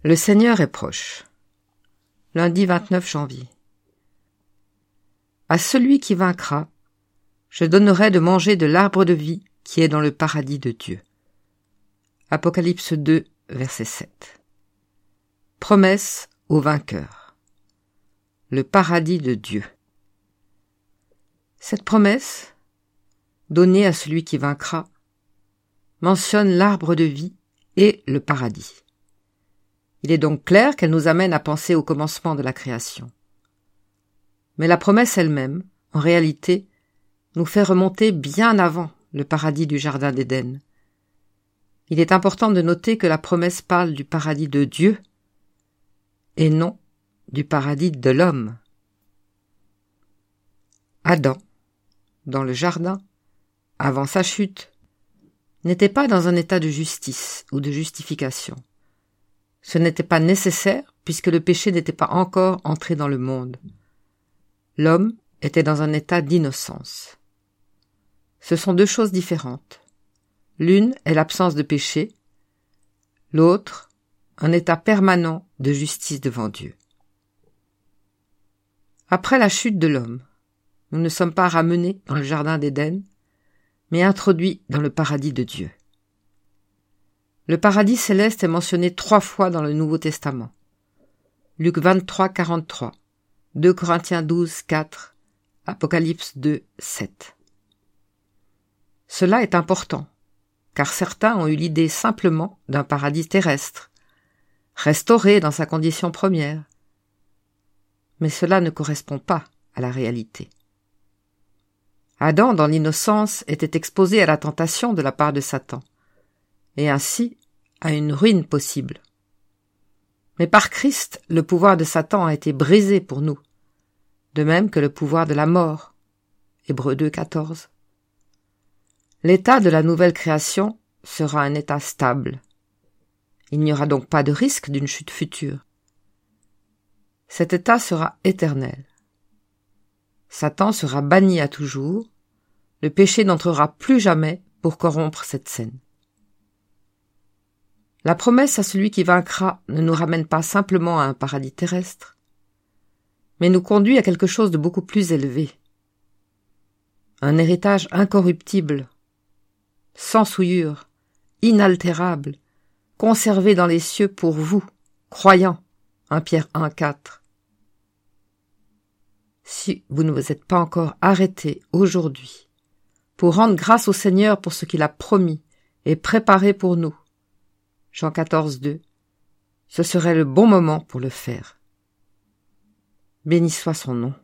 Le Seigneur est proche. Lundi 29 janvier. À celui qui vaincra, je donnerai de manger de l'arbre de vie qui est dans le paradis de Dieu. Apocalypse 2, verset 7. Promesse au vainqueur. Le paradis de Dieu. Cette promesse, donnée à celui qui vaincra, mentionne l'arbre de vie et le paradis. Il est donc clair qu'elle nous amène à penser au commencement de la création. Mais la promesse elle-même, en réalité, nous fait remonter bien avant le paradis du Jardin d'Éden. Il est important de noter que la promesse parle du paradis de Dieu et non du paradis de l'homme. Adam, dans le jardin, avant sa chute, n'était pas dans un état de justice ou de justification. Ce n'était pas nécessaire puisque le péché n'était pas encore entré dans le monde. L'homme était dans un état d'innocence. Ce sont deux choses différentes. L'une est l'absence de péché, l'autre, un état permanent de justice devant Dieu. Après la chute de l'homme, nous ne sommes pas ramenés dans le jardin d'Éden, mais introduits dans le paradis de Dieu. Le paradis céleste est mentionné 3 fois dans le Nouveau Testament. Luc 23, 43, 2 Corinthiens 12, 4, Apocalypse 2, 7. Cela est important, car certains ont eu l'idée simplement d'un paradis terrestre, restauré dans sa condition première. Mais cela ne correspond pas à la réalité. Adam, dans l'innocence, était exposé à la tentation de la part de Satan, et ainsi à une ruine possible. Mais par Christ, le pouvoir de Satan a été brisé pour nous, de même que le pouvoir de la mort. Hébreux 2, 14. L'état de la nouvelle création sera un état stable. Il n'y aura donc pas de risque d'une chute future. Cet état sera éternel. Satan sera banni à toujours, le péché n'entrera plus jamais pour corrompre cette scène. La promesse à celui qui vaincra ne nous ramène pas simplement à un paradis terrestre, mais nous conduit à quelque chose de beaucoup plus élevé. Un héritage incorruptible, sans souillure, inaltérable, conservé dans les cieux pour vous, croyants. 1 Pierre 1, 4. Si vous ne vous êtes pas encore arrêté aujourd'hui pour rendre grâce au Seigneur pour ce qu'il a promis et préparé pour nous, Jean 14, 2, ce serait le bon moment pour le faire. Béni soit son nom.